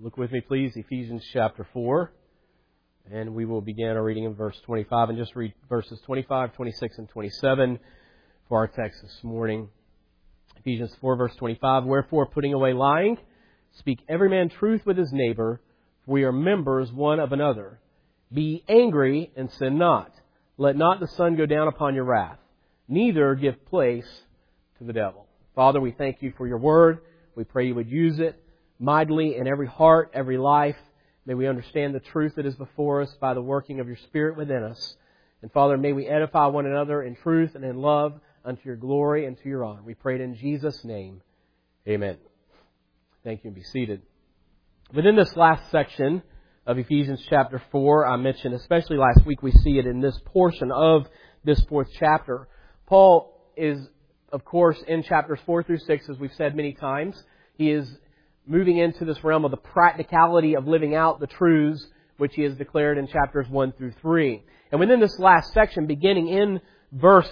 Look with me, please, Ephesians chapter 4. And we will begin our reading in verse 25 and just read verses 25, 26, and 27 for our text this morning. Ephesians 4, verse 25. Wherefore, putting away lying, speak every man truth with his neighbor, for we are members one of another. Be angry and sin not. Let not the sun go down upon your wrath. Neither give place to the devil. Father, we thank you for your word. We pray you would use it mightily in every heart, every life. May we understand the truth that is before us by the working of your Spirit within us. And Father, may we edify one another in truth and in love unto your glory and to your honor. We pray it in Jesus' name. Amen. Thank you, and be seated. Within this last section of Ephesians chapter 4, I mentioned, especially last week, we see it in this portion of this fourth chapter. Paul is, of course, in chapters 4 through 6, as we've said many times. He is moving into this realm of the practicality of living out the truths which he has declared in chapters 1 through 3. And within this last section, beginning in verse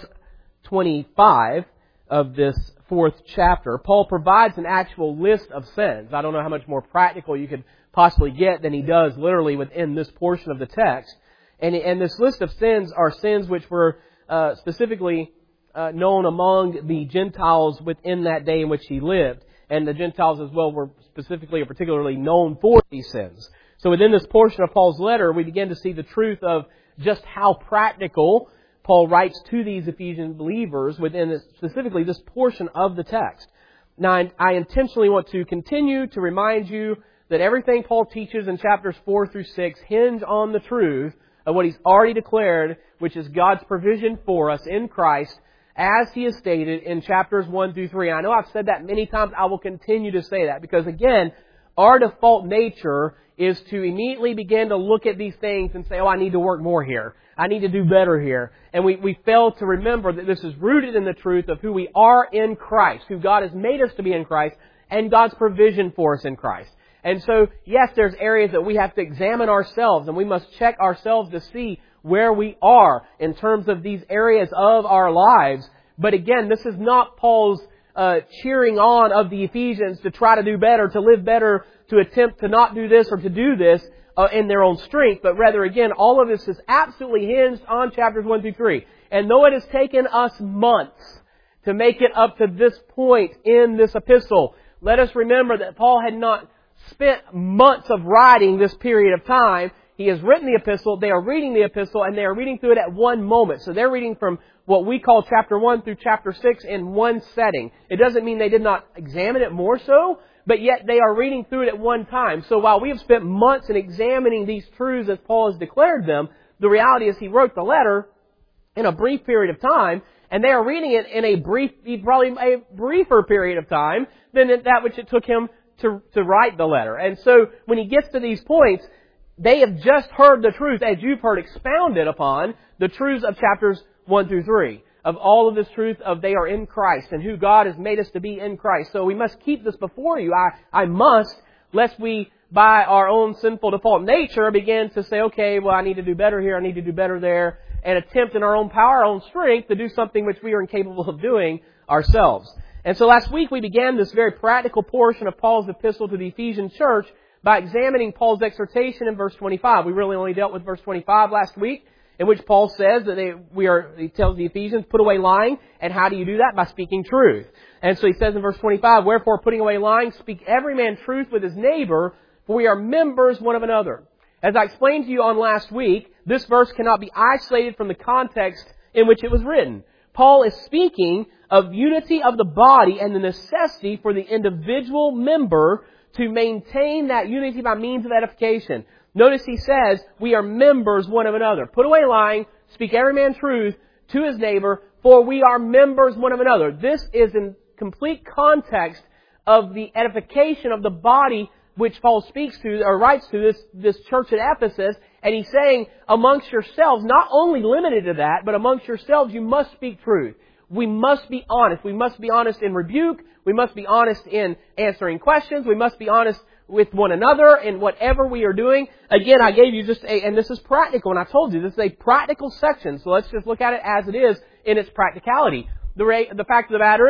25 of this fourth chapter, Paul provides an actual list of sins. I don't know how much more practical you could possibly get than he does literally within this portion of the text. And this list of sins are sins which were specifically known among the Gentiles within that day in which he lived. And the Gentiles as well were specifically or particularly known for these sins. So within this portion of Paul's letter, we begin to see the truth of just how practical Paul writes to these Ephesian believers within specifically this portion of the text. Now, I intentionally want to continue to remind you that everything Paul teaches in chapters 4 through 6 hinge on the truth of what he's already declared, which is God's provision for us in Christ, as he has stated in chapters 1 through 3. And I know I've said that many times. I will continue to say that because, again, our default nature is to immediately begin to look at these things and say, oh, I need to work more here. I need to do better here. And we fail to remember that this is rooted in the truth of who we are in Christ, who God has made us to be in Christ, and God's provision for us in Christ. And so, yes, there's areas that we have to examine ourselves, and we must check ourselves to see where we are in terms of these areas of our lives. But again, this is not Paul's cheering on of the Ephesians to try to do better, to live better, to attempt to not do this or to do this in their own strength. But rather, again, all of this is absolutely hinged on chapters 1 through 3. And though it has taken us months to make it up to this point in this epistle, let us remember that Paul had not spent months of writing this period of time. He has written the epistle, they are reading the epistle, and they are reading through it at one moment. So they're reading from what we call chapter 1 through chapter 6 in one setting. It doesn't mean they did not examine it more so, but yet they are reading through it at one time. So while we have spent months in examining these truths as Paul has declared them, the reality is he wrote the letter in a brief period of time, and they are reading it in probably a briefer period of time than that which it took him to write the letter. And so when he gets to these points, they have just heard the truth, as you've heard expounded upon, the truths of chapters 1 through 3. Of all of this truth of they are in Christ and who God has made us to be in Christ. So we must keep this before you. I must, lest we, by our own sinful default nature, begin to say, okay, well, I need to do better here, I need to do better there, and attempt in our own power, our own strength, to do something which we are incapable of doing ourselves. And so last week we began this very practical portion of Paul's epistle to the Ephesian church by examining Paul's exhortation in verse 25. We really only dealt with verse 25 last week, in which Paul says that he tells the Ephesians, put away lying. And how do you do that? By speaking truth. And so he says in verse 25, wherefore, putting away lying, speak every man truth with his neighbor, for we are members one of another. As I explained to you on last week, this verse cannot be isolated from the context in which it was written. Paul is speaking of unity of the body and the necessity for the individual member to maintain that unity by means of edification. Notice he says, we are members one of another. Put away lying, speak every man truth to his neighbor, for we are members one of another. This is in complete context of the edification of the body which Paul speaks to or writes to this church at Ephesus. And he's saying, amongst yourselves, not only limited to that, but amongst yourselves you must speak truth. We must be honest. We must be honest in rebuke. We must be honest in answering questions. We must be honest with one another in whatever we are doing. Again, I gave you and this is practical, and I told you this is a practical section, so let's just look at it as it is in its practicality. The fact of the matter is,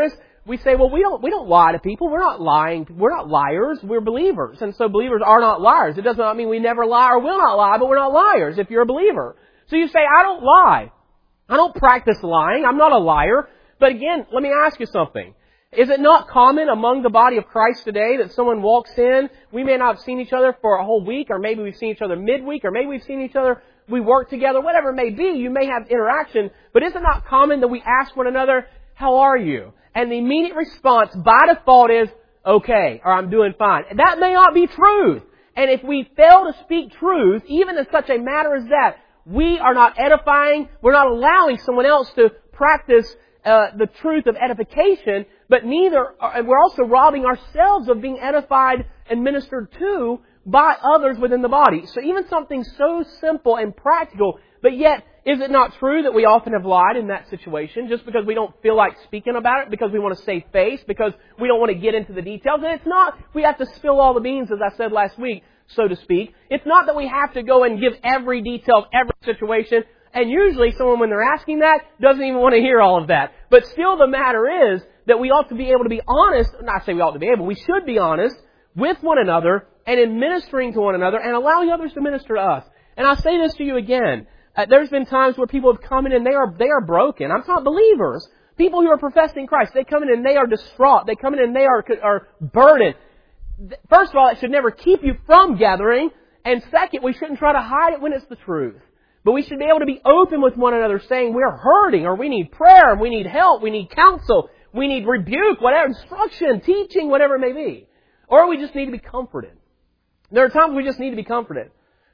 we say, well, we don't lie to people. We're not lying. We're not liars. We're believers. And so believers are not liars. It does not mean we never lie or will not lie, but we're not liars if you're a believer. So you say, I don't lie. I don't practice lying. I'm not a liar. But again, let me ask you something. Is it not common among the body of Christ today that someone walks in, we may not have seen each other for a whole week, or maybe we've seen each other midweek, or maybe we've seen each other, we work together, whatever it may be, you may have interaction, but is it not common that we ask one another, how are you? And the immediate response by default is, okay, or I'm doing fine. That may not be truth. And if we fail to speak truth, even in such a matter as that, we are not edifying, we're not allowing someone else to practice the truth of edification, but we're also robbing ourselves of being edified and ministered to by others within the body. So even something so simple and practical, but yet, is it not true that we often have lied in that situation just because we don't feel like speaking about it, because we want to save face, because we don't want to get into the details? And it's not, we have to spill all the beans, as I said last week, so to speak. It's not that we have to go and give every detail of every situation. And usually someone, when they're asking that, doesn't even want to hear all of that. But still the matter is that we ought to be able to be honest, not say we ought to be able, we should be honest with one another and in ministering to one another and allowing others to minister to us. And I'll say this to you again. There's been times where people have come in and they are broken. I'm talking believers. People who are professing Christ. They come in and they are distraught. They come in and they are burdened. First of all, it should never keep you from gathering. And second, we shouldn't try to hide it when it's the truth. But we should be able to be open with one another, saying we're hurting, or we need prayer, we need help, we need counsel, we need rebuke, whatever, instruction, teaching, whatever it may be. Or we just need to be comforted. There are times we just need to be comforted.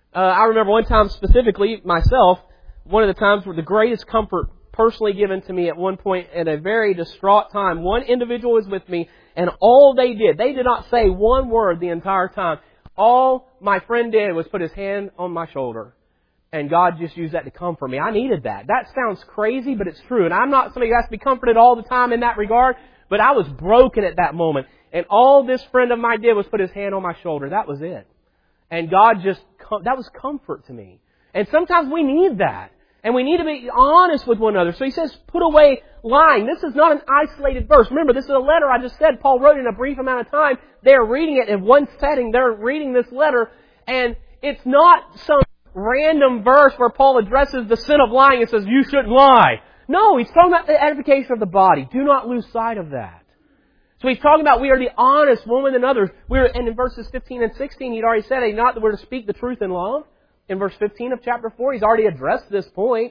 I remember one time specifically, myself, one of the times where the greatest comfort personally given to me at one point at a very distraught time, one individual was with me, and all they did not say one word the entire time. All my friend did was put his hand on my shoulder. And God just used that to comfort me. I needed that. That sounds crazy, but it's true. And I'm not somebody who has to be comforted all the time in that regard, but I was broken at that moment. And all this friend of mine did was put his hand on my shoulder. That was it. And God that was comfort to me. And sometimes we need that. And we need to be honest with one another. So he says, put away lying. This is not an isolated verse. Remember, this is a letter I just said Paul wrote in a brief amount of time. They're reading it in one setting. They're reading this letter. And it's not some random verse where Paul addresses the sin of lying and says, you shouldn't lie. No, he's talking about the edification of the body. Do not lose sight of that. So he's talking about we are the honest one with another. And in verses 15 and 16, he'd already said, not that we're to speak the truth in love. In verse 15 of chapter 4, he's already addressed this point.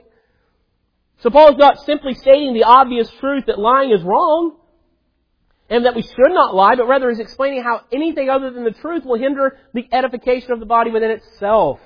So Paul is not simply stating the obvious truth that lying is wrong and that we should not lie, but rather he's explaining how anything other than the truth will hinder the edification of the body within itself.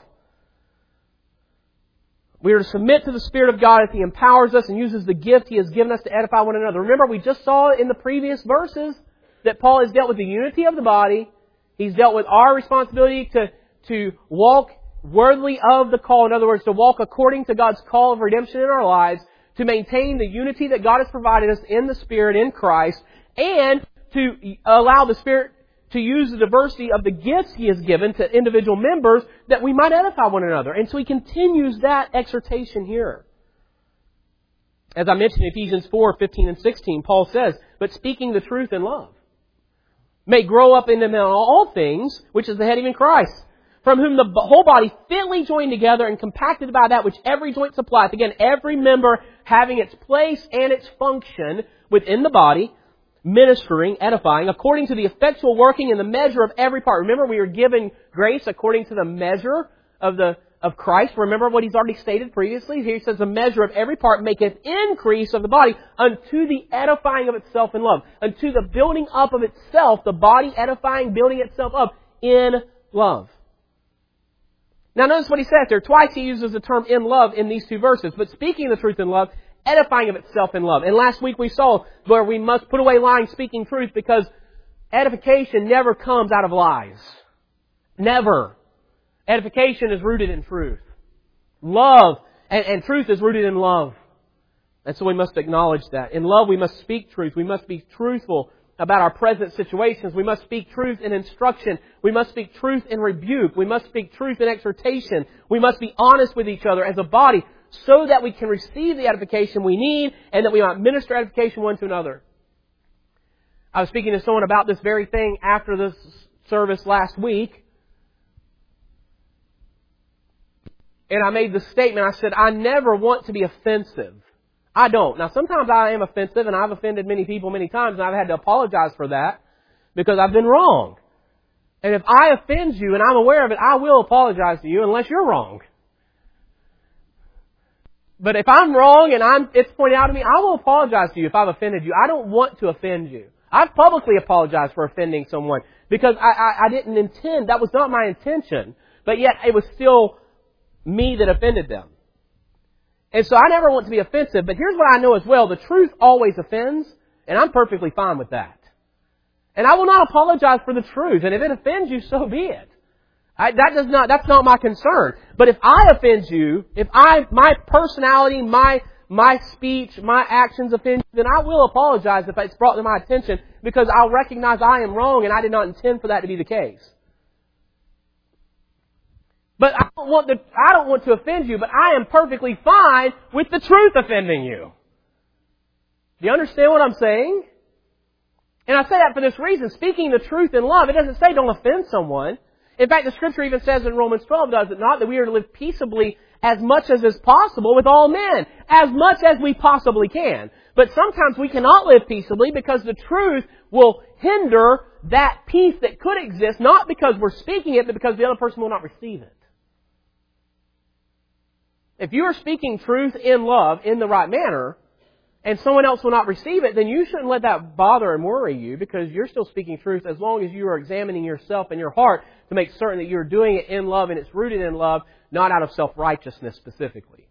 We are to submit to the Spirit of God as He empowers us and uses the gift He has given us to edify one another. Remember, we just saw in the previous verses that Paul has dealt with the unity of the body. He's dealt with our responsibility to walk worthily of the call. In other words, to walk according to God's call of redemption in our lives, to maintain the unity that God has provided us in the Spirit, in Christ, and to allow the Spirit to use the diversity of the gifts He has given to individual members that we might edify one another. And so he continues that exhortation here. As I mentioned in Ephesians 4, 15 and 16, Paul says, but speaking the truth in love may grow up in them in all things, which is the head even Christ, from whom the whole body fitly joined together and compacted by that which every joint supplieth. Again, every member having its place and its function within the body, ministering, edifying, according to the effectual working and the measure of every part. Remember, we are given grace according to the measure of Christ. Remember what he's already stated previously? Here he says, the measure of every part maketh increase of the body unto the edifying of itself in love. Unto the building up of itself, the body edifying, building itself up in love. Now notice what he says there. Twice he uses the term in love in these two verses. But speaking the truth in love, edifying of itself in love. And last week we saw where we must put away lying, speaking truth, because edification never comes out of lies. Never. Edification is rooted in truth. Love and truth is rooted in love. And so we must acknowledge that. In love we must speak truth. We must be truthful about our present situations. We must speak truth in instruction. We must speak truth in rebuke. We must speak truth in exhortation. We must be honest with each other as a body so that we can receive the edification we need and that we might minister edification one to another. I was speaking to someone about this very thing after this service last week. And I made the statement, I said, I never want to be offensive. I don't. Now, sometimes I am offensive, and I've offended many people many times, and I've had to apologize for that because I've been wrong. And if I offend you and I'm aware of it, I will apologize to you unless you're wrong. But if I'm wrong and it's pointed out to me, I will apologize to you if I've offended you. I don't want to offend you. I've publicly apologized for offending someone because I didn't intend, that was not my intention. But yet it was still me that offended them. And so I never want to be offensive, but here's what I know as well. The truth always offends, and I'm perfectly fine with that. And I will not apologize for the truth, and if it offends you, so be it. That's not my concern. But if I offend you, my personality, my speech, my actions offend you, then I will apologize if it's brought to my attention because I'll recognize I am wrong and I did not intend for that to be the case. But I don't want to offend you, but I am perfectly fine with the truth offending you. Do you understand what I'm saying? And I say that for this reason. Speaking the truth in love, it doesn't say don't offend someone. In fact, the Scripture even says in Romans 12, does it not, that we are to live peaceably as much as is possible with all men. As much as we possibly can. But sometimes we cannot live peaceably because the truth will hinder that peace that could exist, not because we're speaking it, but because the other person will not receive it. If you are speaking truth in love in the right manner, and someone else will not receive it, then you shouldn't let that bother and worry you because you're still speaking truth as long as you are examining yourself and your heart to make certain that you're doing it in love and it's rooted in love, not out of self-righteousness specifically.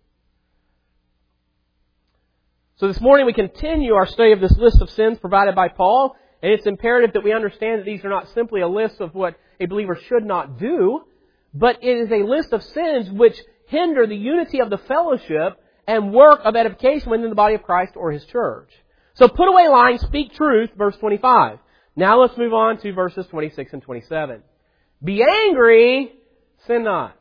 So this morning we continue our study of this list of sins provided by Paul, and it's imperative that we understand that these are not simply a list of what a believer should not do, but it is a list of sins which hinder the unity of the fellowship and work of edification within the body of Christ or His church. So put away lying, speak truth, verse 25. Now let's move on to verses 26 and 27. Be angry, sin not.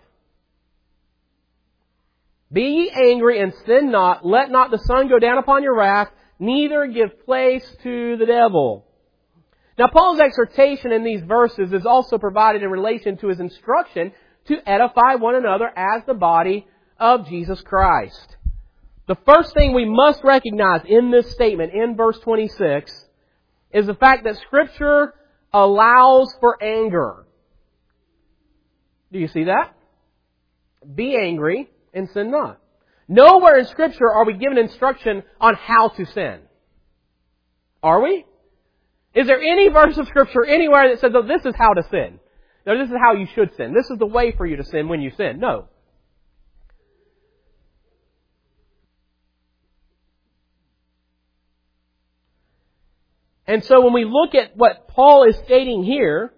Be ye angry and sin not. Let not the sun go down upon your wrath, neither give place to the devil. Now Paul's exhortation in these verses is also provided in relation to his instruction to edify one another as the body of Jesus Christ. The first thing we must recognize in this statement, in verse 26, is the fact that Scripture allows for anger. Do you see that? Be angry and sin not. Nowhere in Scripture are we given instruction on how to sin. Are we? Is there any verse of Scripture anywhere that says, oh, this is how to sin? No, this is how you should sin. This is the way for you to sin when you sin. No. And so when we look at what Paul is stating here,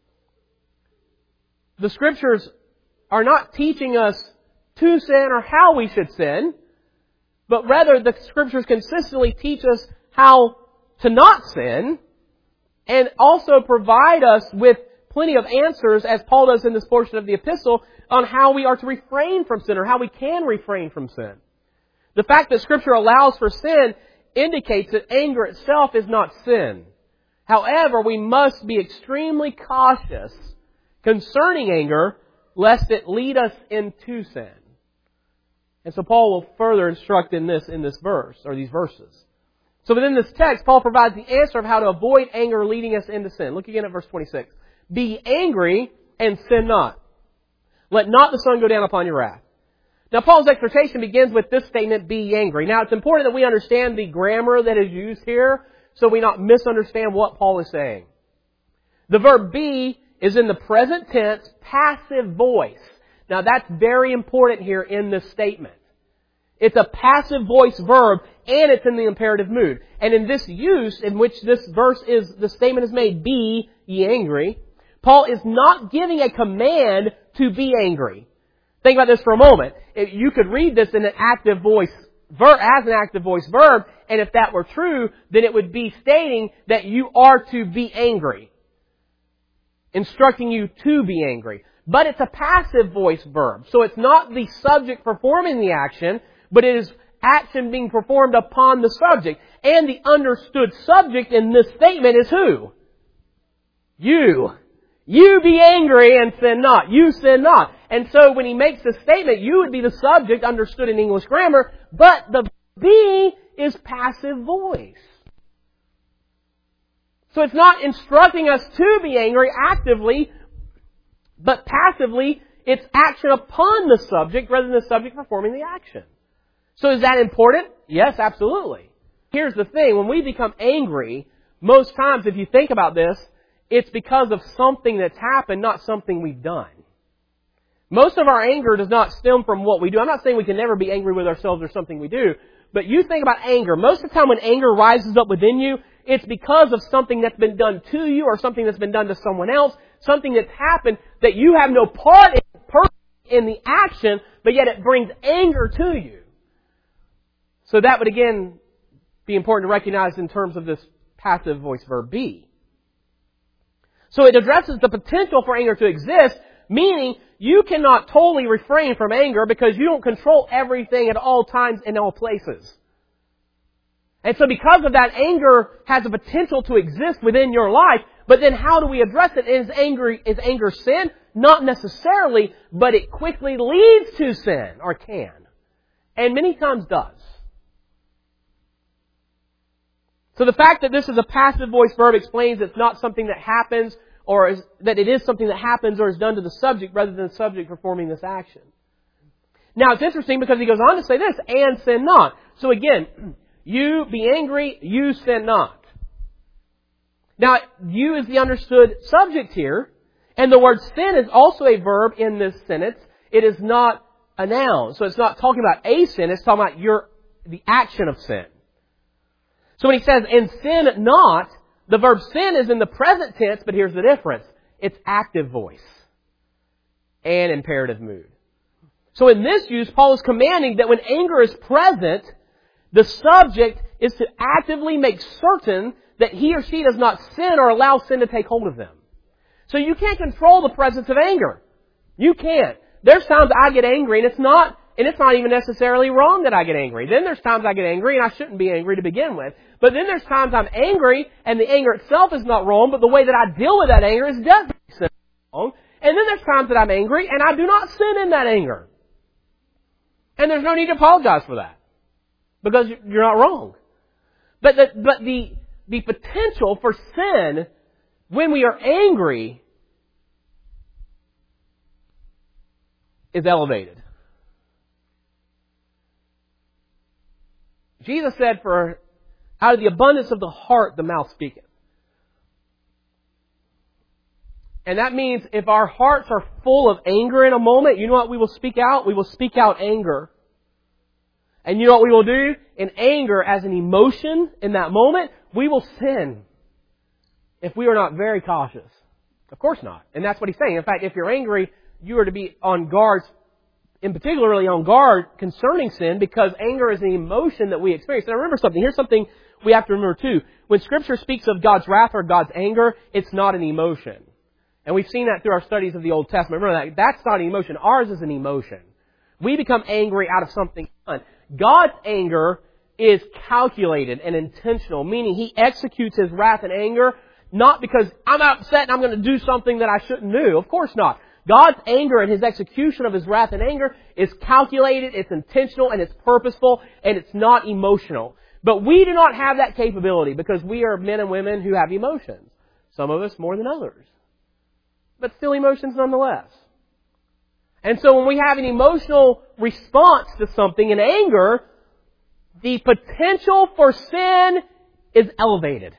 the Scriptures are not teaching us to sin or how we should sin, but rather the Scriptures consistently teach us how to not sin and also provide us with plenty of answers, as Paul does in this portion of the epistle, on how we are to refrain from sin or how we can refrain from sin. The fact that Scripture allows for sin indicates that anger itself is not sin. However, we must be extremely cautious concerning anger, lest it lead us into sin. And so Paul will further instruct in this verse, or these verses. So within this text, Paul provides the answer of how to avoid anger leading us into sin. Look again at verse 26. Be angry and sin not. Let not the sun go down upon your wrath. Now, Paul's exhortation begins with this statement, be angry. Now, it's important that we understand the grammar that is used here so we not misunderstand what Paul is saying. The verb be is in the present tense, passive voice. Now, that's very important here in this statement. It's a passive voice verb, and it's in the imperative mood. And in this use, in which this the statement is made, be ye angry, Paul is not giving a command to be angry. Think about this for a moment. You could read this in an active voice as an active voice verb, and if that were true, then it would be stating that you are to be angry. Instructing you to be angry. But it's a passive voice verb. So it's not the subject performing the action, but it is action being performed upon the subject. And the understood subject in this statement is who? You. You be angry and sin not. You sin not. And so when he makes this statement, you would be the subject understood in English grammar, but the be is passive voice. So it's not instructing us to be angry actively, but passively, it's action upon the subject rather than the subject performing the action. So is that important? Yes, absolutely. Here's the thing. When we become angry, most times if you think about this, it's because of something that's happened, not something we've done. Most of our anger does not stem from what we do. I'm not saying we can never be angry with ourselves or something we do, but you think about anger. Most of the time when anger rises up within you, it's because of something that's been done to you or something that's been done to someone else, something that's happened that you have no part in the action, but yet it brings anger to you. So that would again be important to recognize in terms of this passive voice verb be. So it addresses the potential for anger to exist, meaning you cannot totally refrain from anger because you don't control everything at all times in all places. And so because of that, anger has the potential to exist within your life, but then how do we address it? Is anger sin? Not necessarily, but it quickly leads to sin, or can. And many times does. So the fact that this is a passive voice verb explains it's not something that happens, that it is something that happens or is done to the subject rather than the subject performing this action. Now it's interesting because he goes on to say this, and sin not. So again, you be angry, you sin not. Now, you is the understood subject here, and the word sin is also a verb in this sentence. It is not a noun. So it's not talking about a sin, it's talking about the action of sin. So when he says, and sin not, the verb sin is in the present tense, but here's the difference. It's active voice and imperative mood. So in this use, Paul is commanding that when anger is present, the subject is to actively make certain that he or she does not sin or allow sin to take hold of them. So you can't control the presence of anger. You can't. There's times I get angry and it's not even necessarily wrong that I get angry. Then there's times I get angry and I shouldn't be angry to begin with. But then there's times I'm angry and the anger itself is not wrong, but the way that I deal with that anger is definitely wrong. And then there's times that I'm angry and I do not sin in that anger. And there's no need to apologize for that. Because you're not wrong. But the potential for sin when we are angry is elevated. Jesus said, for out of the abundance of the heart, the mouth speaketh. And that means if our hearts are full of anger in a moment, you know what we will speak out? We will speak out anger. And you know what we will do? In anger, as an emotion in that moment, we will sin. If we are not very cautious. Of course not. And that's what he's saying. In fact, if you're angry, you are to be on guard, in particularly on guard concerning sin, because anger is an emotion that we experience. And remember something. Here's something we have to remember too. When Scripture speaks of God's wrath or God's anger, it's not an emotion. And we've seen that through our studies of the Old Testament. Remember that. That's not an emotion. Ours is an emotion. We become angry out of something done. God's anger is calculated and intentional, meaning He executes His wrath and anger not because I'm upset and I'm going to do something that I shouldn't do. Of course not. God's anger and His execution of His wrath and anger is calculated, it's intentional, and it's purposeful, and it's not emotional. But we do not have that capability because we are men and women who have emotions. Some of us more than others. But still emotions nonetheless. And so when we have an emotional response to something in anger, the potential for sin is elevated.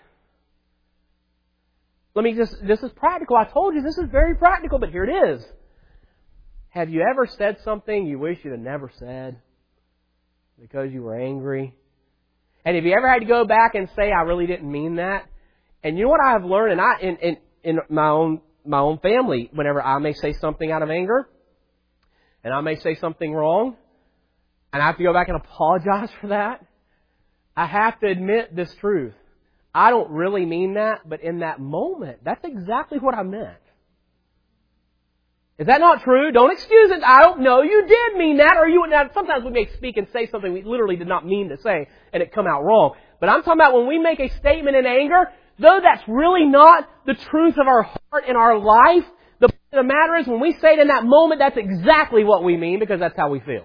This is practical. I told you this is very practical, but here it is. Have you ever said something you wish you'd have never said because you were angry? And have you ever had to go back and say, I really didn't mean that? And you know what I have learned, and in my own family, whenever I may say something out of anger, and I may say something wrong, and I have to go back and apologize for that, I have to admit this truth. I don't really mean that, but in that moment, that's exactly what I meant. Is that not true? Don't excuse it. I don't know. You did mean that, or you would not. Sometimes we may speak and say something we literally did not mean to say, and it come out wrong. But I'm talking about when we make a statement in anger, though that's really not the truth of our heart and our life, the matter is when we say it in that moment, that's exactly what we mean, because that's how we feel.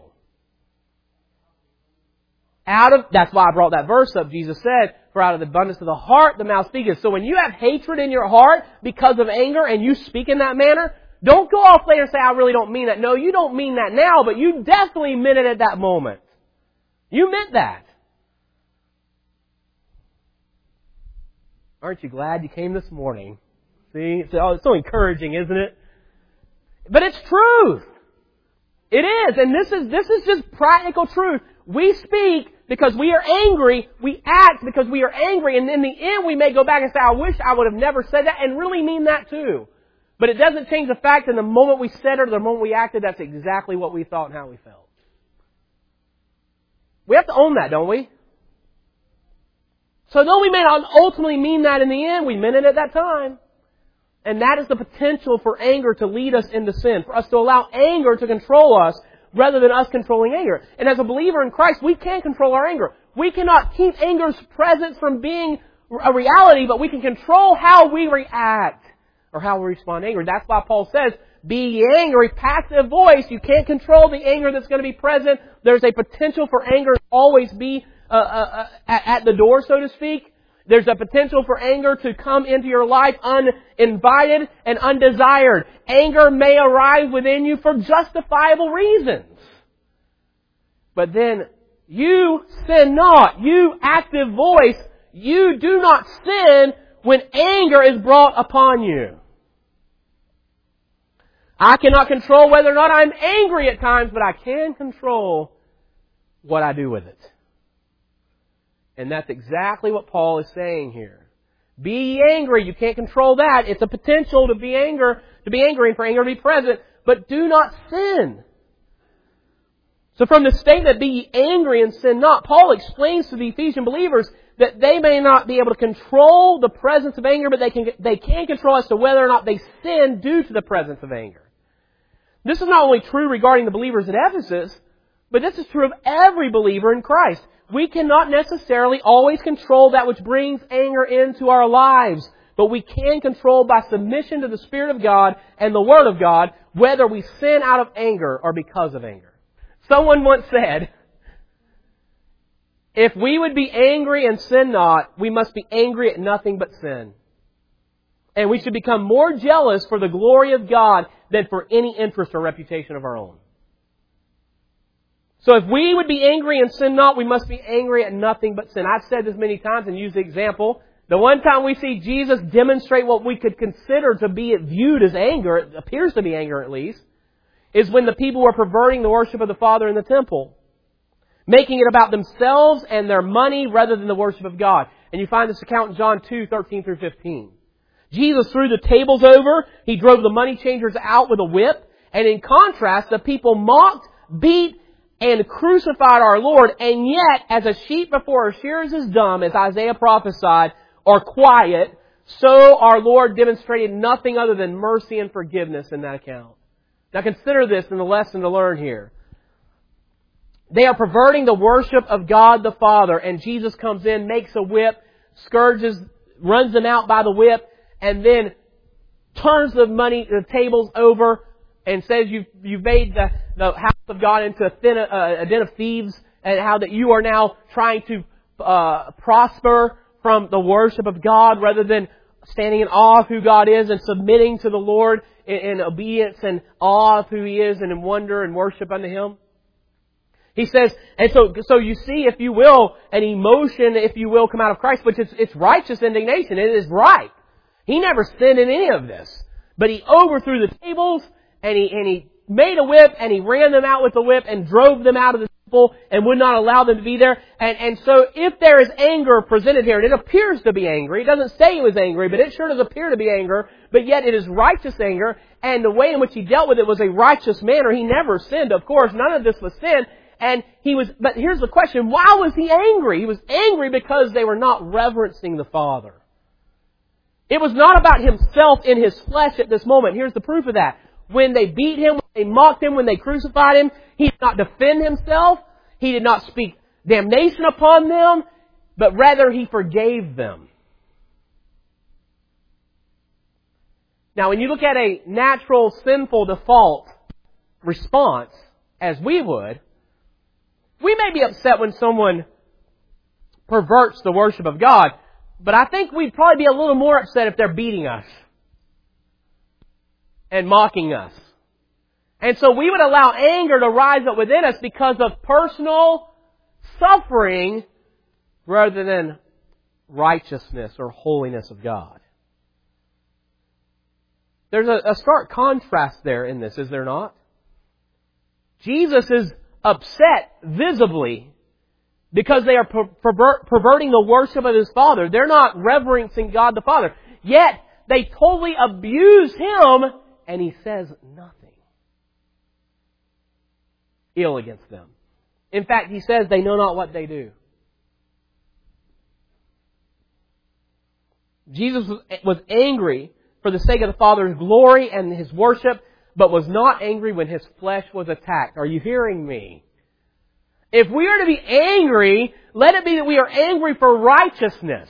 That's why I brought that verse up. Jesus said, for out of the abundance of the heart, the mouth speaketh. So when you have hatred in your heart because of anger and you speak in that manner, don't go off later and say, I really don't mean that. No, you don't mean that now, but you definitely meant it at that moment. You meant that. Aren't you glad you came this morning? See, it's so encouraging, isn't it? But it's truth. It is, and this is just practical truth. We speak because we are angry. We act because we are angry. And in the end, we may go back and say, I wish I would have never said that, and really mean that too. But it doesn't change the fact that the moment we said it or the moment we acted, that's exactly what we thought and how we felt. We have to own that, don't we? So though we may not ultimately mean that in the end, we meant it at that time. And that is the potential for anger to lead us into sin, for us to allow anger to control us rather than us controlling anger. And as a believer in Christ, we can control our anger. We cannot keep anger's presence from being a reality, but we can control how we react or how we respond to anger. That's why Paul says, be ye angry, passive voice. You can't control the anger that's going to be present. There's a potential for anger to always be at the door, so to speak. There's a potential for anger to come into your life uninvited and undesired. Anger may arise within you for justifiable reasons. But then, you sin not. You active voice, you do not sin when anger is brought upon you. I cannot control whether or not I'm angry at times, but I can control what I do with it. And that's exactly what Paul is saying here. Be ye angry. You can't control that. It's a potential to be angry and for anger to be present, but do not sin. So from the statement, be ye angry and sin not, Paul explains to the Ephesian believers that they may not be able to control the presence of anger, but they can control as to whether or not they sin due to the presence of anger. This is not only true regarding the believers at Ephesus, but this is true of every believer in Christ. We cannot necessarily always control that which brings anger into our lives, but we can control by submission to the Spirit of God and the Word of God whether we sin out of anger or because of anger. Someone once said, if we would be angry and sin not, we must be angry at nothing but sin. And we should become more jealous for the glory of God than for any interest or reputation of our own. So if we would be angry and sin not, we must be angry at nothing but sin. I've said this many times and used the example. The one time we see Jesus demonstrate what we could consider to be viewed as anger, it appears to be anger at least, is when the people were perverting the worship of the Father in the temple, making it about themselves and their money rather than the worship of God. And you find this account in John 2:13 through 15. Jesus threw the tables over. He drove the money changers out with a whip. And in contrast, the people mocked, beat, and crucified our Lord. And yet, as a sheep before her shearers is dumb, as Isaiah prophesied, or quiet, so our Lord demonstrated nothing other than mercy and forgiveness in that account. Now consider this in the lesson to learn here. They are perverting the worship of God the Father, and Jesus comes in, makes a whip, scourges, runs them out by the whip, and then turns the tables over and says you've made the house of God into a den of thieves, and how that you are now trying to prosper from the worship of God rather than standing in awe of who God is and submitting to the Lord in obedience and awe of who He is and in wonder and worship unto Him. He says, and so you see, if you will, an emotion, if you will, come out of Christ, which it's righteous indignation. It is right. He never sinned in any of this. But He overthrew the tables, and he made a whip, and He ran them out with the whip, and drove them out of the temple, and would not allow them to be there. And so if there is anger presented here, and it appears to be angry, it doesn't say He was angry, but it sure does appear to be anger, but yet it is righteous anger, and the way in which He dealt with it was a righteous manner. He never sinned, of course. None of this was sin. But here's the question, why was He angry? He was angry because they were not reverencing the Father. It was not about Himself in His flesh at this moment. Here's the proof of that. when they beat Him, when they mocked Him, when they crucified Him, He did not defend Himself. He did not speak damnation upon them, but rather He forgave them. Now, when you look at a natural, sinful default response, as we would, we may be upset when someone perverts the worship of God, but I think we'd probably be a little more upset if they're beating us and mocking us. And so we would allow anger to rise up within us because of personal suffering rather than righteousness or holiness of God. There's a stark contrast there in this, is there not? Jesus is upset visibly because they are perverting the worship of His Father. They're not reverencing God the Father. Yet, they totally abuse Him, and He says nothing ill against them. In fact, He says they know not what they do. Jesus was angry for the sake of the Father's glory and His worship, but was not angry when His flesh was attacked. Are you hearing me? If we are to be angry, let it be that we are angry for righteousness,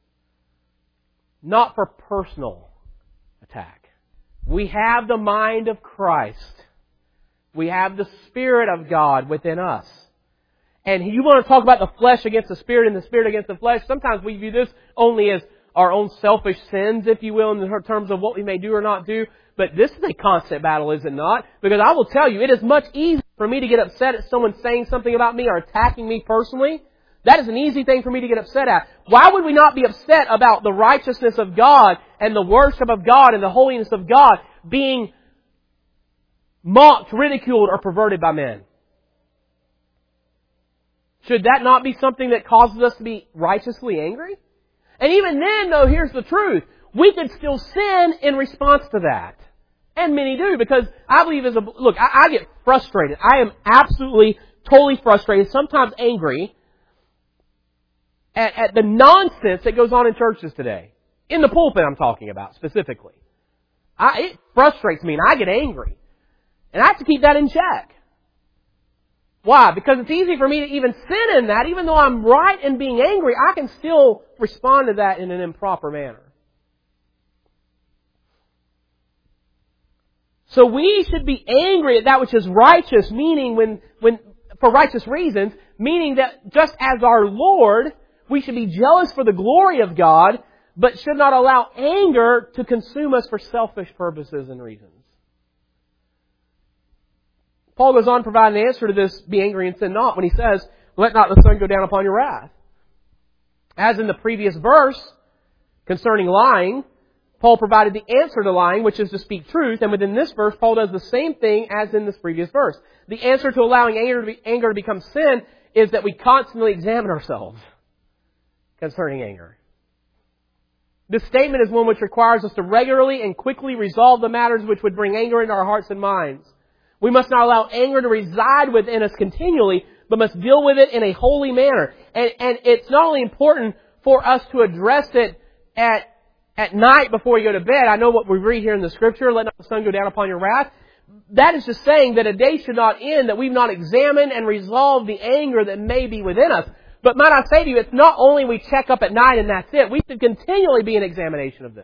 not for personal attack. We have the mind of Christ. We have the Spirit of God within us. And you want to talk about the flesh against the Spirit and the Spirit against the flesh. Sometimes we view this only as our own selfish sins, if you will, in terms of what we may do or not do. But this is a constant battle, is it not? Because I will tell you, it is much easier for me to get upset at someone saying something about me or attacking me personally. That is an easy thing for me to get upset at. Why would we not be upset about the righteousness of God and the worship of God and the holiness of God being mocked, ridiculed, or perverted by men? Should that not be something that causes us to be righteously angry? And even then, though, here's the truth. We could still sin in response to that. And many do, because I believe I get frustrated. I am absolutely, totally frustrated, sometimes angry at the nonsense that goes on in churches today. In the pulpit I'm talking about, specifically. It frustrates me and I get angry. And I have to keep that in check. Why? Because it's easy for me to even sin in that. Even though I'm right in being angry, I can still respond to that in an improper manner. So we should be angry at that which is righteous, meaning when for righteous reasons, meaning that just as our Lord, we should be jealous for the glory of God, but should not allow anger to consume us for selfish purposes and reasons. Paul goes on to provide an answer to this, be angry and sin not, when he says, let not the sun go down upon your wrath. As in the previous verse, concerning lying, Paul provided the answer to lying, which is to speak truth, and within this verse, Paul does the same thing as in this previous verse. The answer to allowing anger to become sin is that we constantly examine ourselves concerning anger. This statement is one which requires us to regularly and quickly resolve the matters which would bring anger into our hearts and minds. We must not allow anger to reside within us continually, but must deal with it in a holy manner. And it's not only important for us to address it at night before you go to bed. I know what we read here in the Scripture, let not the sun go down upon your wrath. That is just saying that a day should not end, that we've not examined and resolved the anger that may be within us. But might I say to you, it's not only we check up at night and that's it. We should continually be in examination of this.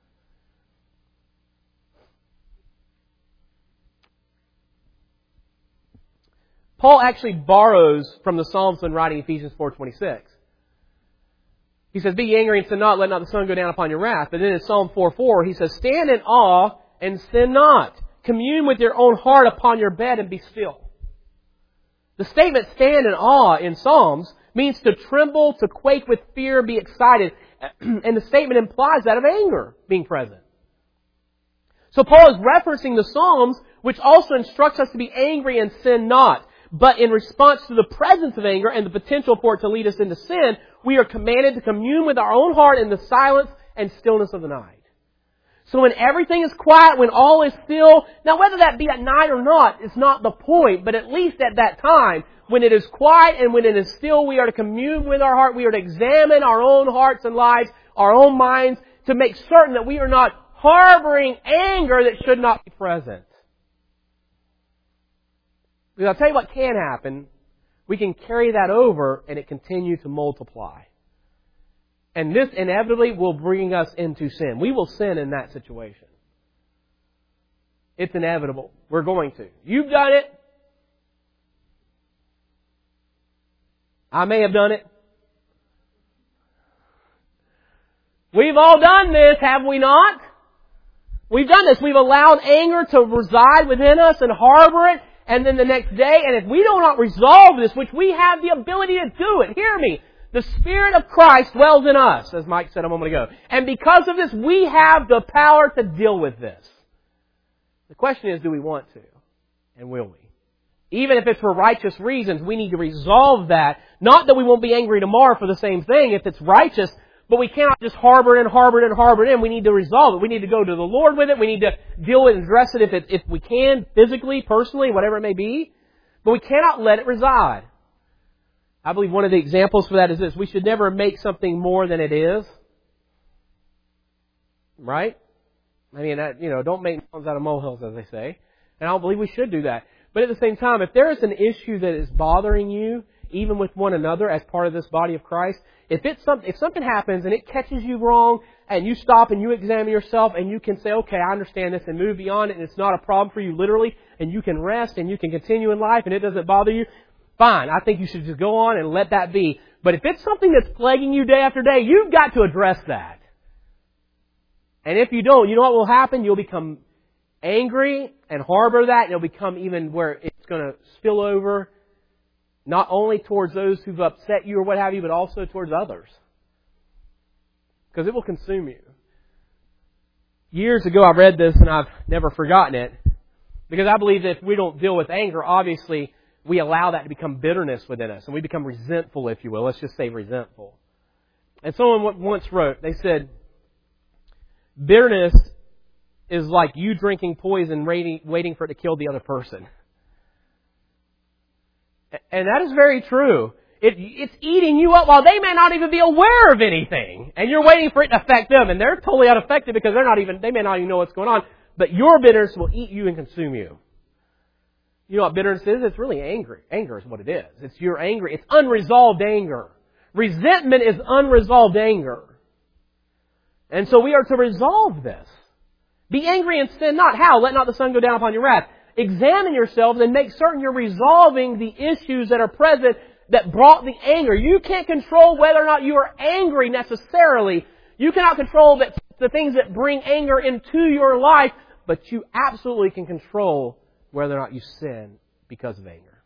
Paul actually borrows from the Psalms when writing Ephesians 4:26. He says, be ye angry and sin not, let not the sun go down upon your wrath. But then in Psalm 4:4, he says, stand in awe and sin not. Commune with your own heart upon your bed and be still. The statement stand in awe in Psalms means to tremble, to quake with fear, be excited. And the statement implies that of anger being present. So Paul is referencing the Psalms, which also instructs us to be angry and sin not. But in response to the presence of anger and the potential for it to lead us into sin, we are commanded to commune with our own heart in the silence and stillness of the night. So when everything is quiet, when all is still, now whether that be at night or not, is not the point, but at least at that time, when it is quiet and when it is still, we are to commune with our heart, we are to examine our own hearts and lives, our own minds, to make certain that we are not harboring anger that should not be present. Because I'll tell you what can happen. We can carry that over and it continue to multiply. And this inevitably will bring us into sin. We will sin in that situation. It's inevitable. We're going to. You've done it. I may have done it. We've all done this, have we not? We've done this. We've allowed anger to reside within us and harbor it, and then the next day, and if we do not resolve this, which we have the ability to do it, hear me, the Spirit of Christ dwells in us, as Mike said a moment ago. And because of this, we have the power to deal with this. The question is, do we want to? And will we? Even if it's for righteous reasons, we need to resolve that. Not that we won't be angry tomorrow for the same thing if it's righteous, but we cannot just harbor it and harbor it and harbor it in. We need to resolve it. We need to go to the Lord with it. We need to deal with it and address it if we can, physically, personally, whatever it may be. But we cannot let it reside. I believe one of the examples for that is this. We should never make something more than it is. Right? I mean, don't make mountains out of molehills, as they say. And I don't believe we should do that. But at the same time, if there is an issue that is bothering you, even with one another as part of this body of Christ, if something happens and it catches you wrong, and you stop and you examine yourself and you can say, okay, I understand this, and move beyond it, and it's not a problem for you literally, and you can rest and you can continue in life and it doesn't bother you, fine. I think you should just go on and let that be. But if it's something that's plaguing you day after day, you've got to address that. And if you don't, you know what will happen? You'll become angry and harbor that, and it'll become even where it's going to spill over not only towards those who've upset you or what have you, but also towards others. Because it will consume you. Years ago I read this and I've never forgotten it. Because I believe that if we don't deal with anger, obviously we allow that to become bitterness within us. And we become resentful, if you will. Let's just say resentful. And someone once wrote, they said, bitterness is like you drinking poison waiting for it to kill the other person. And that is very true. It's eating you up while they may not even be aware of anything. And you're waiting for it to affect them. And they're totally unaffected because they may not even know what's going on. But your bitterness will eat you and consume you. You know what bitterness is? It's really anger. Anger is what it is. It's your anger. It's unresolved anger. Resentment is unresolved anger. And so we are to resolve this. Be angry and sin not. How? Let not the sun go down upon your wrath. Examine yourselves and make certain you're resolving the issues that are present that brought the anger. You can't control whether or not you are angry necessarily. You cannot control the things that bring anger into your life, but you absolutely can control whether or not you sin because of anger.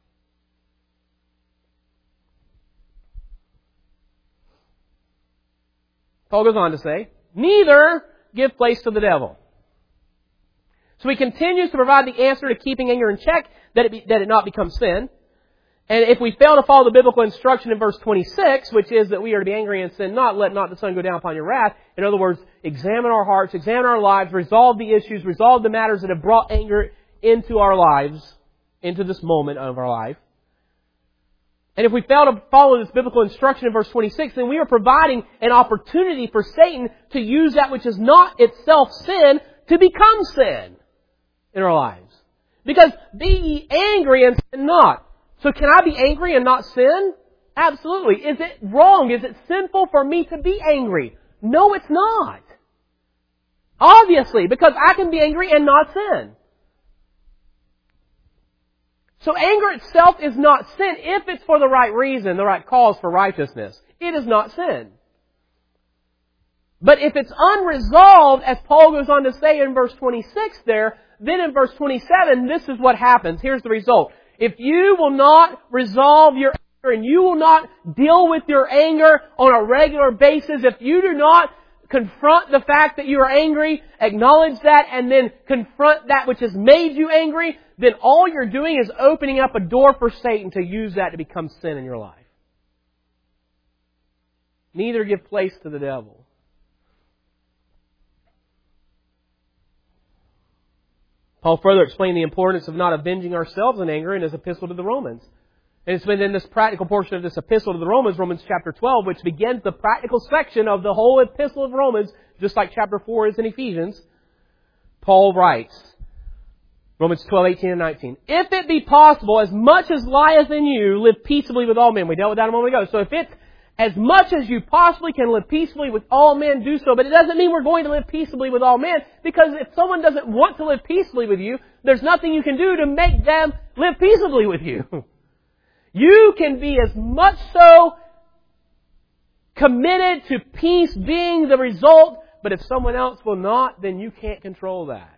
Paul goes on to say, neither give place to the devil. So he continues to provide the answer to keeping anger in check, that it not become sin. And if we fail to follow the biblical instruction in verse 26, which is that we are to be angry and sin not, let not the sun go down upon your wrath. In other words, examine our hearts, examine our lives, resolve the issues, resolve the matters that have brought anger into our lives, into this moment of our life. And if we fail to follow this biblical instruction in verse 26, then we are providing an opportunity for Satan to use that which is not itself sin to become sin in our lives. Because be ye angry and sin not. So can I be angry and not sin? Absolutely. Is it wrong? Is it sinful for me to be angry? No, it's not. Obviously, because I can be angry and not sin. So anger itself is not sin if it's for the right reason, the right cause for righteousness. It is not sin. But if it's unresolved, as Paul goes on to say in verse 26 there, then in verse 27, this is what happens. Here's the result. If you will not resolve your anger and you will not deal with your anger on a regular basis, if you do not confront the fact that you are angry, acknowledge that, and then confront that which has made you angry, then all you're doing is opening up a door for Satan to use that to become sin in your life. Neither give place to the devil. Paul further explained the importance of not avenging ourselves in anger in his epistle to the Romans. And it's been in this practical portion of this epistle to the Romans, Romans chapter 12, which begins the practical section of the whole epistle of Romans, just like chapter 4 is in Ephesians. Paul writes, Romans 12:18 and 19. If it be possible, as much as lieth in you, live peaceably with all men. We dealt with that a moment ago. So if it's as much as you possibly can live peaceably with all men, do so. But it doesn't mean we're going to live peaceably with all men, because if someone doesn't want to live peaceably with you, there's nothing you can do to make them live peaceably with you. You can be as much so committed to peace being the result, but if someone else will not, then you can't control that.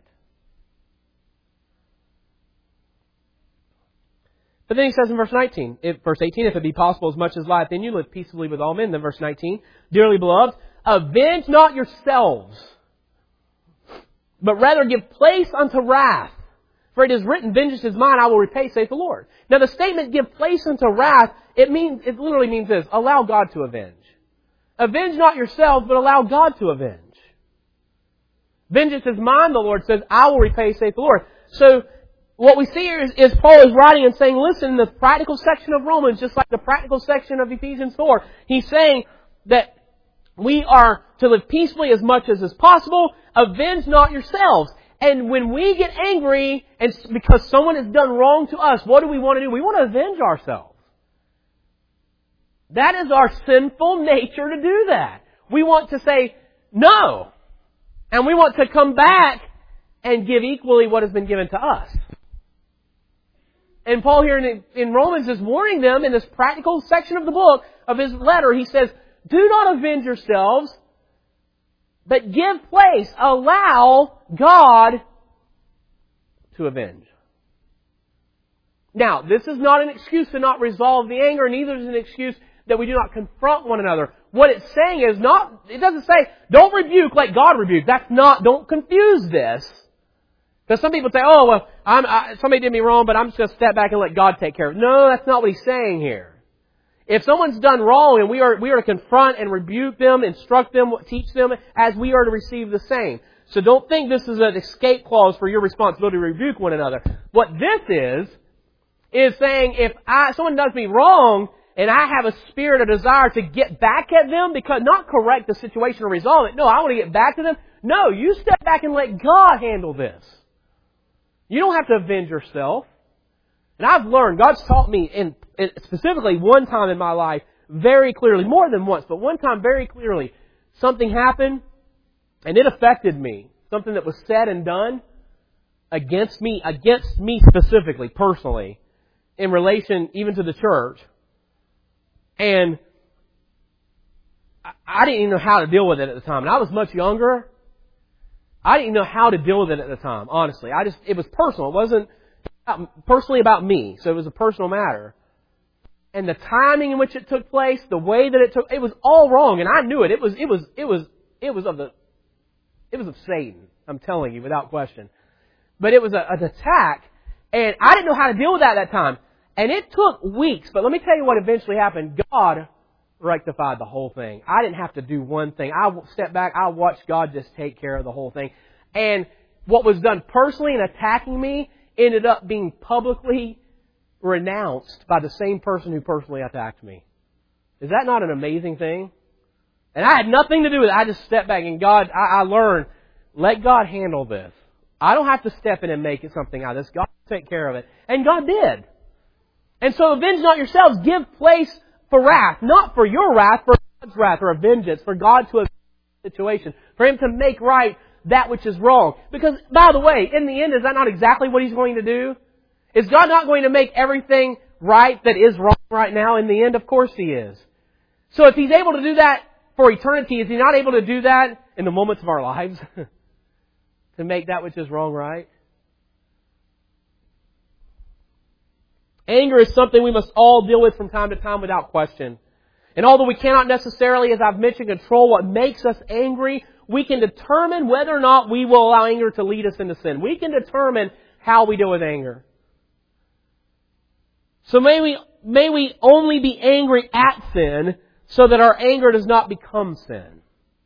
But then he says in verse 18, if it be possible, as much as lieth in you, live peaceably with all men. Then verse 19, dearly beloved, avenge not yourselves, but rather give place unto wrath. For it is written, vengeance is mine, I will repay, saith the Lord. Now the statement, give place unto wrath, it literally means this, allow God to avenge. Avenge not yourselves, but allow God to avenge. Vengeance is mine, the Lord says, I will repay, saith the Lord. So, what we see here is Paul is writing and saying, listen, in the practical section of Romans, just like the practical section of Ephesians 4, he's saying that we are to live peacefully as much as is possible. Avenge not yourselves. And when we get angry, and because someone has done wrong to us, what do we want to do? We want to avenge ourselves. That is our sinful nature to do that. We want to say no. And we want to come back and give equally what has been given to us. And Paul here in Romans is warning them in this practical section of the book of his letter. He says, do not avenge yourselves, but give place, allow God to avenge. Now, this is not an excuse to not resolve the anger, neither is it an excuse that we do not confront one another. What it's saying is it doesn't say, don't rebuke like God rebuked. Don't confuse this. Because some people say, oh, well, somebody did me wrong, but I'm just going to step back and let God take care of it. No, that's not what he's saying here. If someone's done wrong and we are to confront and rebuke them, instruct them, teach them, as we are to receive the same. So don't think this is an escape clause for your responsibility to rebuke one another. What this is saying if someone does me wrong and I have a spirit, a desire to get back at them, because not correct the situation or resolve it. No, I want to get back to them. No, you step back and let God handle this. You don't have to avenge yourself. And I've learned, God's taught me, in specifically one time in my life, very clearly, more than once, but one time very clearly, something happened and it affected me. Something that was said and done against me specifically, personally, in relation even to the church. And I didn't even know how to deal with it at the time. And I was much younger. I didn't know how to deal with it at the time, honestly. It was personal. It wasn't personally about me. So it was a personal matter. And the timing in which it took place, the way that it was all wrong. And I knew it. It was of Satan. I'm telling you, without question. But it was an attack. And I didn't know how to deal with that at that time. And it took weeks. But let me tell you what eventually happened. God rectified the whole thing. I didn't have to do one thing. I stepped back. I watched God just take care of the whole thing. And what was done personally in attacking me ended up being publicly renounced by the same person who personally attacked me. Is that not an amazing thing? And I had nothing to do with it. I just stepped back and I learned, let God handle this. I don't have to step in and make it something out of this. God will take care of it. And God did. And so avenge not yourselves. Give place for wrath. Not for your wrath, for God's wrath or a vengeance. For God to avenge the situation. For Him to make right that which is wrong. Because, by the way, in the end, is that not exactly what He's going to do? Is God not going to make everything right that is wrong right now? In the end, of course He is. So if He's able to do that for eternity, is He not able to do that in the moments of our lives? To make that which is wrong right? Anger is something we must all deal with from time to time without question. And although we cannot necessarily, as I've mentioned, control what makes us angry, we can determine whether or not we will allow anger to lead us into sin. We can determine how we deal with anger. So may we only be angry at sin so that our anger does not become sin.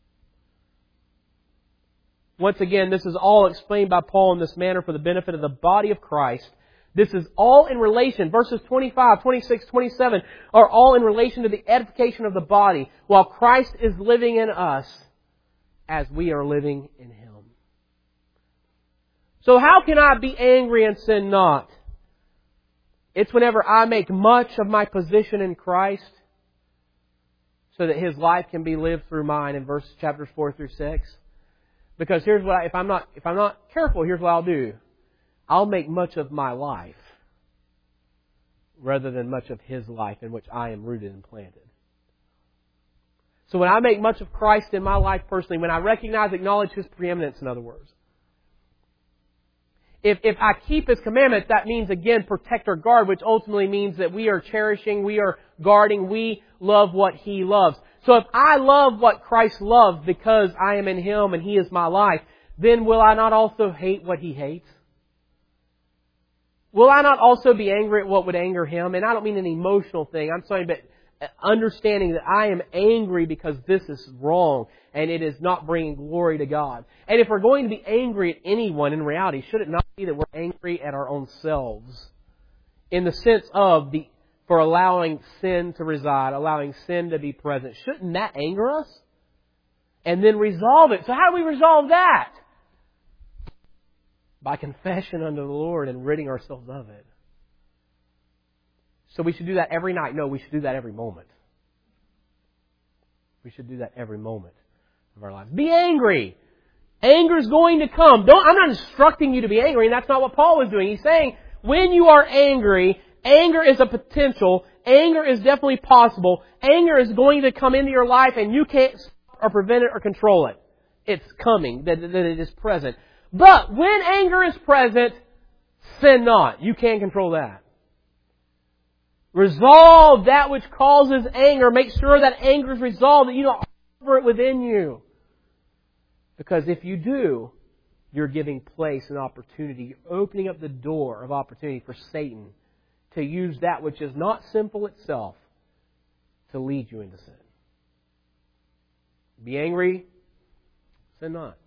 Once again, this is all explained by Paul in this manner for the benefit of the body of Christ. This is all in relation. Verses 25, 26, 27 are all in relation to the edification of the body while Christ is living in us as we are living in Him. So how can I be angry and sin not? It's whenever I make much of my position in Christ so that His life can be lived through mine in chapters 4 through 6. Because here's what if I'm not careful, here's what I'll do. I'll make much of my life rather than much of His life in which I am rooted and planted. So when I make much of Christ in my life personally, when I recognize, acknowledge His preeminence, in other words, if I keep His commandments, that means, again, protect or guard, which ultimately means that we are cherishing, we are guarding, we love what He loves. So if I love what Christ loves because I am in Him and He is my life, then will I not also hate what He hates? Will I not also be angry at what would anger Him? And I don't mean an emotional thing. I'm saying, but understanding that I am angry because this is wrong and it is not bringing glory to God. And if we're going to be angry at anyone, in reality, should it not be that we're angry at our own selves? In the sense of for allowing sin to reside, allowing sin to be present. Shouldn't that anger us? And then resolve it. So how do we resolve that? By confession unto the Lord and ridding ourselves of it. So we should do that every night. No, we should do that every moment. We should do that every moment of our lives. Be angry. Anger is going to come. I'm not instructing you to be angry, and that's not what Paul was doing. He's saying when you are angry, anger is a potential. Anger is definitely possible. Anger is going to come into your life, and you can't stop or prevent it or control it. It's coming, that it is present. But when anger is present, sin not. You can't control that. Resolve that which causes anger. Make sure that anger is resolved, that you don't harbor it within you. Because if you do, you're giving place and opportunity. You're opening up the door of opportunity for Satan to use that which is not sinful itself to lead you into sin. Be angry, sin not.